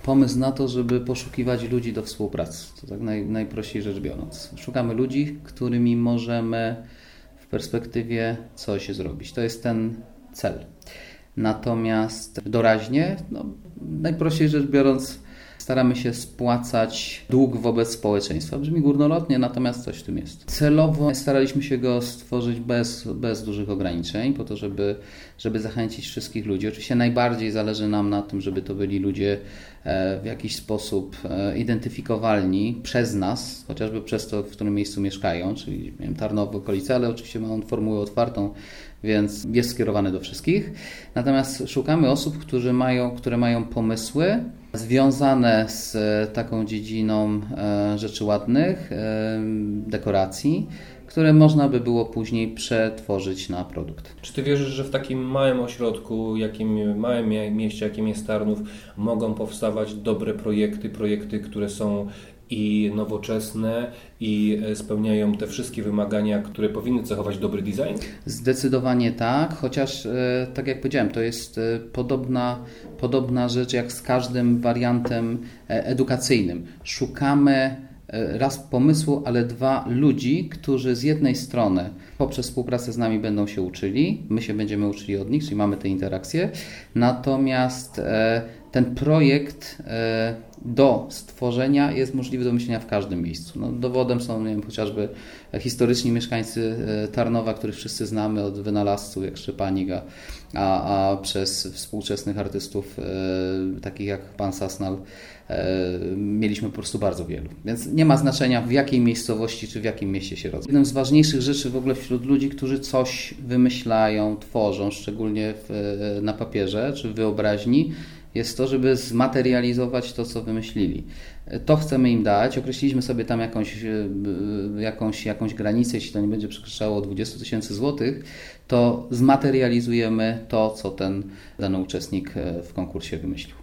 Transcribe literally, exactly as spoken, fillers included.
pomysł na to, żeby poszukiwać ludzi do współpracy. To tak naj, najprościej rzecz biorąc. Szukamy ludzi, którymi możemy w perspektywie coś zrobić. To jest ten cel. Natomiast doraźnie, no, najprościej rzecz biorąc, staramy się spłacać dług wobec społeczeństwa. Brzmi górnolotnie, natomiast coś w tym jest. Celowo staraliśmy się go stworzyć bez, bez dużych ograniczeń, po to, żeby, żeby zachęcić wszystkich ludzi. Oczywiście najbardziej zależy nam na tym, żeby to byli ludzie w jakiś sposób identyfikowalni przez nas, chociażby przez to, w którym miejscu mieszkają, czyli nie wiem, Tarnów, okolice, ale oczywiście ma on formułę otwartą, więc jest skierowany do wszystkich. Natomiast szukamy osób, którzy mają, które mają pomysły związane z taką dziedziną rzeczy ładnych, dekoracji, które można by było później przetworzyć na produkt. Czy Ty wierzysz, że w takim małym ośrodku, jakim, małym mieście, jakim jest Tarnów, mogą powstawać dobre projekty, projekty, które są i nowoczesne i spełniają te wszystkie wymagania, które powinny cechować dobry design? Zdecydowanie tak, chociaż tak jak powiedziałem, to jest podobna, podobna rzecz jak z każdym wariantem edukacyjnym. Szukamy raz pomysłu, ale dwa ludzi, którzy z jednej strony poprzez współpracę z nami będą się uczyli, my się będziemy uczyli od nich, czyli mamy te interakcje, natomiast ten projekt do stworzenia jest możliwy do myślenia w każdym miejscu. No, dowodem są, nie wiem, chociażby historyczni mieszkańcy Tarnowa, których wszyscy znamy od wynalazców jak Szczepanik, a, a, a przez współczesnych artystów e, takich jak pan Sasnal e, mieliśmy po prostu bardzo wielu. Więc nie ma znaczenia w jakiej miejscowości czy w jakim mieście się rodzą. Jedną z ważniejszych rzeczy w ogóle wśród ludzi, którzy coś wymyślają, tworzą, szczególnie w, na papierze czy w wyobraźni, jest to, żeby zmaterializować to, co wymyślili. To chcemy im dać. Określiliśmy sobie tam jakąś, jakąś, jakąś granicę, jeśli to nie będzie przekraczało dwadzieścia tysięcy złotych, to zmaterializujemy to, co ten dany uczestnik w konkursie wymyślił.